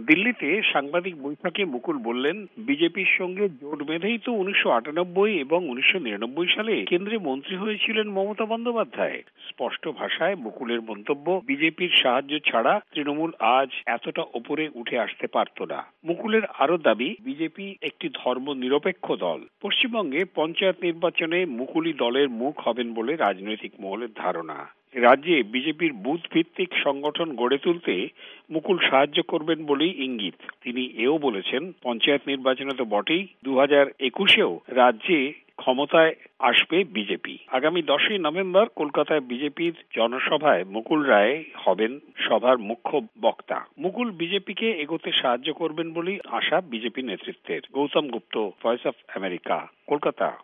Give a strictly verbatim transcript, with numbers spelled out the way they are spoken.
দিল্লিতে সাংবাদিক বৈঠকে মুকুল বললেন, বিজেপির সঙ্গে জোট বেঁধেই তো উনিশশো আটানব্বই এবং উনিশশো নিরানব্বই সালে কেন্দ্রে মন্ত্রী হয়েছিলেন মমতা বন্দ্যোপাধ্যায়। স্পষ্ট ভাষায় মুকুলের মন্তব্য, বিজেপির সাহায্য ছাড়া তৃণমূল আজ এতটা ওপরে উঠে আসতে পারত না। মুকুলের আরো দাবি, বিজেপি একটি ধর্ম নিরপেক্ষ দল। পশ্চিমবঙ্গে পঞ্চায়েত নির্বাচনে মুকুলই দলের মুখ হবেন বলে রাজনৈতিক মহলের ধারণা। রাজ্যে বিজেপির বুথ ভিত্তিক সংগঠন গড়ে তুলতে মুকুল সাহায্য করবেন বলেই ইঙ্গিত। তিনি এও বলেছেন, পঞ্চায়েত নির্বাচনে তো বটেই, দু হাজার একুশেও রাজ্যে ক্ষমতায় আসবে বিজেপি। আগামী দশই নভেম্বর কলকাতায় বিজেপির জনসভায় মুকুল রায় হবেন সভার মুখ্য বক্তা। মুকুল বিজেপিকে এগোতে সাহায্য করবেন বলেই আশা বিজেপি নেতৃত্বের। Gautam Gupta, voice of America, Kolkata.